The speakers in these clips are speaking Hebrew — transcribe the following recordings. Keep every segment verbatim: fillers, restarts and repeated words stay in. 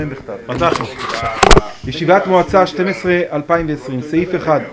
פתחנו. ישיבת מועצה שתים עשרה אלפיים ועשרים, סעיף אחד.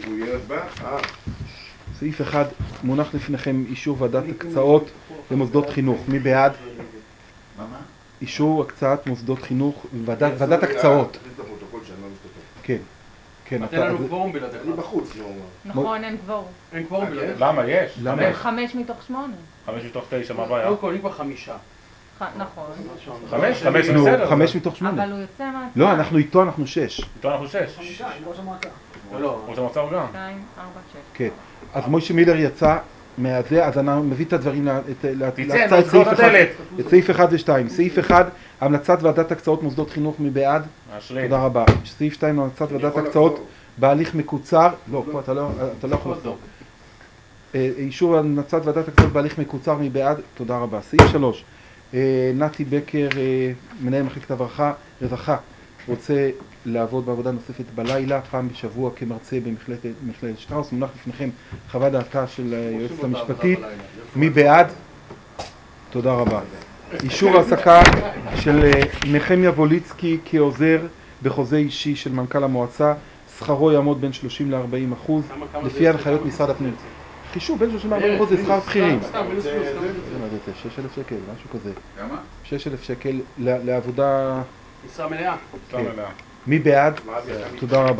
סעיף אחד מונח לפניכם אישור ועדת הקצאות למוסדות חינוך. מי בעד? אישור הקצאת מוסדות חינוך, ועדת הקצאות. כן. כן, אתן לנו קוורום בלעדיך. אני בחוץ, לא... נכון, אין קוורום. אין קוורום בלעדיך. למה? יש. למה? חמש מתוך שמונה. חמש מתוך תשע, מה הבעיה? קודם כל, אני כבר חמישה. נכון. חמש? חמש נו, בסדר. חמש מתוך שמונה. אבל הוא יוצא מהצעה. לא, אנחנו איתו, אנחנו שש. איתו אנחנו שש. חמישה, עם ראש המועצה. לא, לא. ראש המועצה הוא גם. שתיים, ארבע, שש. כן. אז מוישה מילר יצא מהזה, אז אני מביא את הדברים תצא, נסגור את הדלת. את סעיף אחד ושתיים. סעיף אחד, המלצת ועדת הקצאות מוסדות חינוך, מי בעד? מאשרים. תודה רבה. סעיף שתיים, המלצת ועדת הקצאות בהליך מקוצר. לא, פה אתה לא יכול לחזור. אישור המלצת ועדת הקצאות בהליך מקוצר, מי בעד? תודה רבה. סעיף שלוש, נתי בקר, מנהל מחלקת הרווחה, רוצה לעבוד בעבודה נוספת בלילה, פעם בשבוע כמרצה במכללת שטראוס. מונח לפניכם חוות דעתה של היועצת המשפטית. מי בעד? תודה רבה. אישור העסקה של נחמיה ווליצקי כעוזר בחוזה אישי של מנכ"ל המועצה, שכרו יעמוד בין שלושים לארבעים אחוז לפי הנחיות משרד הפנים. חישוב בין שלושים לארבעים אחוז זה שכר בכירים. שש אלף שקל, משהו כזה. כמה? שש אלף שקל לעבודה... משרה מלאה. משרה מלאה. מי בעד? תודה רבה.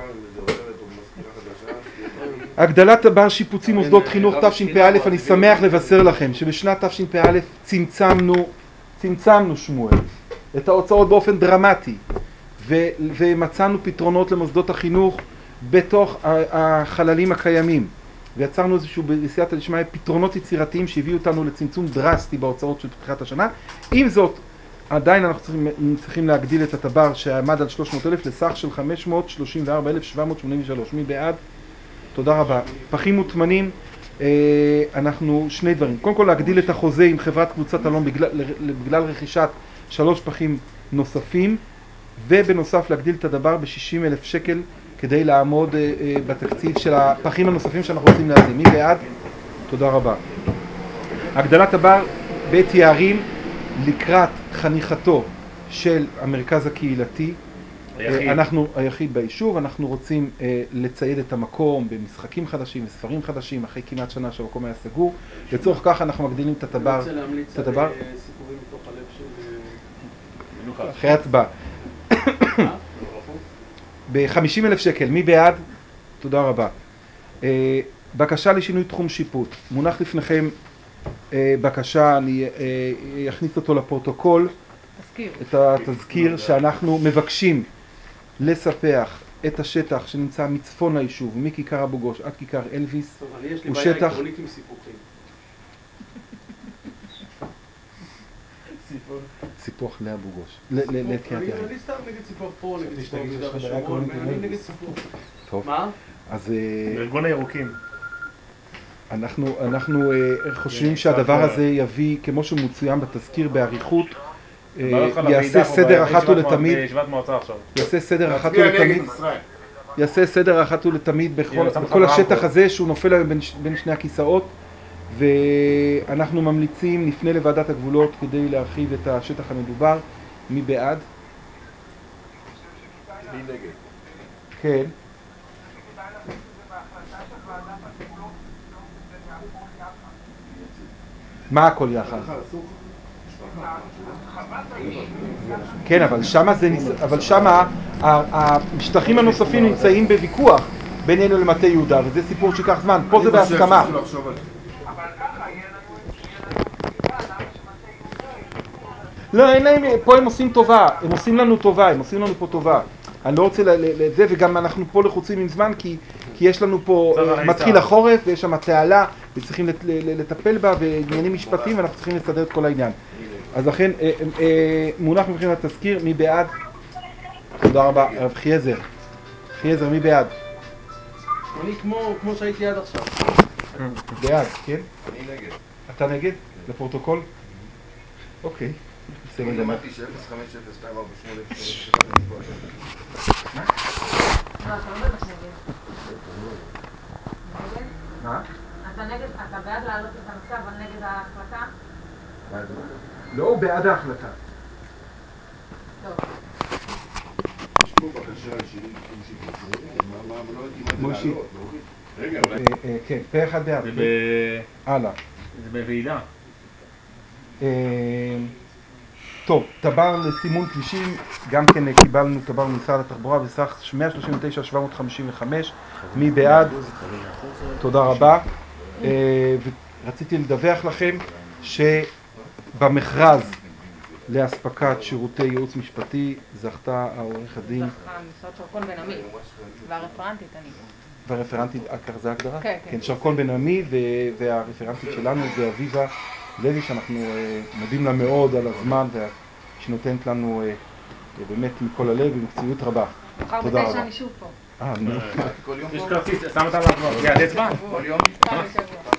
הגדלת בר שיפוצי מוסדות חינוך תשפ"א, אני שמח לבשר לכם שבשנת תשפ"א צמצמנו, צמצמנו שמואל, את ההוצאות באופן דרמטי, ומצאנו פתרונות למוסדות החינוך בתוך החללים הקיימים, ויצרנו איזשהו בסייעתא דשמיא פתרונות יצירתיים שהביאו אותנו לצמצום דרסטי בהוצאות של פתיחת השנה. עם זאת, עדיין אנחנו צריכים, צריכים להגדיל את התבר שעמד על שלוש מאות אלף לסך של חמש מאות שלושים וארבעה אלף שבע מאות שמונים ושלוש. מי בעד? תודה רבה. פחים מוטמנים, אה, אנחנו שני דברים. קודם כל להגדיל את החוזה עם חברת קבוצת אלון בגלל, בגלל רכישת שלוש פחים נוספים, ובנוסף להגדיל את הדבר ב-שישים אלף שקל כדי לעמוד אה, אה, בתקציב של הפחים הנוספים שאנחנו רוצים להזים. מי בעד? תודה רבה. הגדלת הבר בית יערים לקראת חניכתו של המרכז הקהילתי, היחיד. אנחנו היחיד ביישוב, אנחנו רוצים אה, לצייד את המקום במשחקים חדשים וספרים חדשים, אחרי כמעט שנה שהמקום היה סגור. לצורך כך אנחנו מגדילים את הדבר. אני רוצה להמליץ על סיפורים מתוך הלב של... אחרי הצבעה. ב-חמישים אלף שקל, מי בעד? תודה רבה. אה, בקשה לשינוי תחום שיפוט. מונח לפניכם אה, בקשה, אני אה, אכניס אותו לפרוטוקול. תזכיר. את התזכיר שאנחנו מבקשים לספח את השטח שנמצא מצפון היישוב, מכיכר אבו גוש עד כיכר אלוויס. טוב, אני יש לי הוא בעיה שטח... עקרונית עם סיפוחים. סיפוח. סיפוח לאבו גוש. לקריית יערים. אני סתם נגד סיפוח פה, נגד סיפוח ביהודה ושומרון, אני נגד סיפוח. טוב. מה? אז... ארגון הירוקים. אנחנו, אנחנו חושבים שהדבר הזה יביא, כמו שהוא מצוין בתזכיר באריכות, יעשה סדר אחת ולתמיד, יעשה סדר אחת ולתמיד, יעשה סדר אחת ולתמיד בכל השטח הזה שהוא נופל היום בין שני הכיסאות, ואנחנו ממליצים, נפנה לוועדת הגבולות כדי להרחיב את השטח המדובר. מי בעד? מי נגד? כן. מה הכל יחד? כן, אבל שמה זה, אבל שמה המשטחים הנוספים נמצאים בוויכוח בינינו למטה יהודה, וזה סיפור שיקח זמן. פה זה בהסכמה. לא, אין להם, פה הם עושים טובה, הם עושים לנו טובה, הם עושים לנו פה טובה. אני לא רוצה לזה, וגם אנחנו פה לחוצים עם זמן, כי, כי יש לנו פה, מתחיל החורף, ויש שם תעלה, וצריכים לטפל בה, ועניינים משפטיים, ואנחנו צריכים לסדר את כל העניין. אז לכן, מונח מבחינת התזכיר, מי בעד? תודה רבה. הרב חייזר. חייזר, מי בעד? אני כמו, כמו שהייתי עד עכשיו. בעד, כן? אני נגד. אתה נגד? לפרוטוקול? אוקיי. אני למדתי ש-אפס חמש אפס שתיים ארבע שמונה מה? אתה לא בטח נגד. נגד? מה? אתה נגד, אתה בעד להעלות את הנושא, אבל נגד ההחלטה? לא, הוא בעד ההחלטה. טוב. מושי. רגע, כן, פה אחד בעד. הלאה. זה בוועידה. טוב, טבר לסימון כבישים, גם כן קיבלנו טבר ממשרד התחבורה בסך מאה שלושים ותשע אלף שבע מאות חמישים וחמש. מי בעד? תודה רבה. ורציתי לדווח לכם שבמכרז להספקת שירותי ייעוץ משפטי זכתה העורך הדין. זכה משרד שרקון בן עמי, והרפרנטית אני. והרפרנטית, זה ההגדרה? כן, כן. כן, שרקון בן עמי, והרפרנטית שלנו זה אביבה לוי, שאנחנו מודים לה מאוד על הזמן שנותנת לנו באמת מכל הלב במקצועיות רבה. מחר תודה רבה. בתשע אני שוב פה. אה, נו. יש כרטיס, שם אותם לעבור. יד אצבע? כל יום? פעם בשבוע.